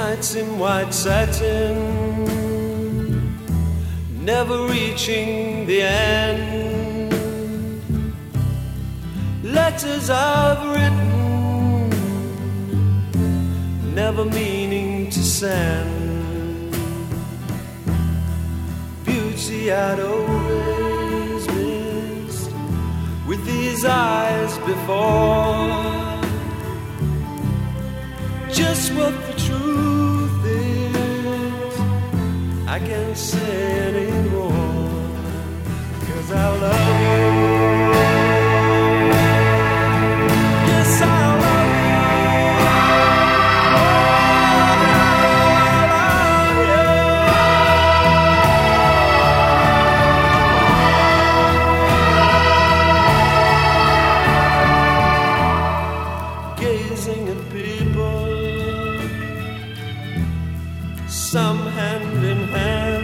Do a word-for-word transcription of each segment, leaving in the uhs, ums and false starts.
Nights in white satin, never reaching the end. Letters I've written, never meaning to send. Beauty I'd always missed with these eyes before. Just what the truth is, I can't say anymore, 'cause I love you. Yes, I love you. I love you. Gazing at people, some hand in hand,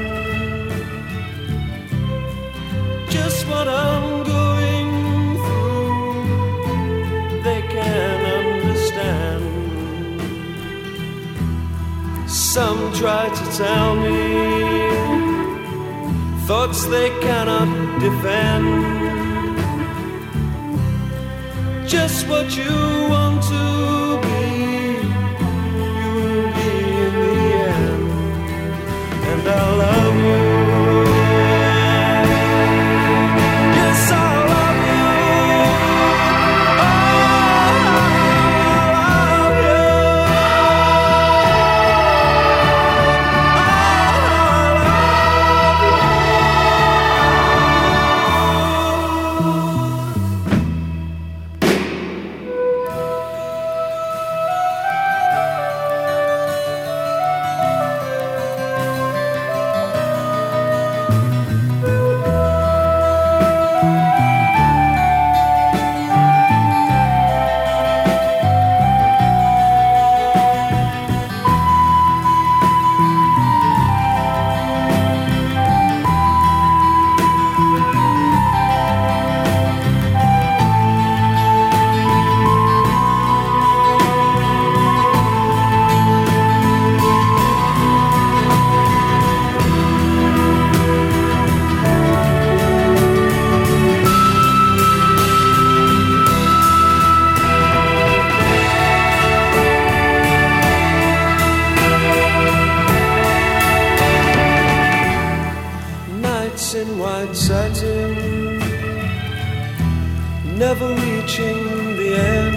just what I'm going through, they can understand. Some try to tell me thoughts they cannot defend, just what you want to be, you will be in the end. And I love you. Yes, I love you. Oh, I love you. In white satin, never reaching the end.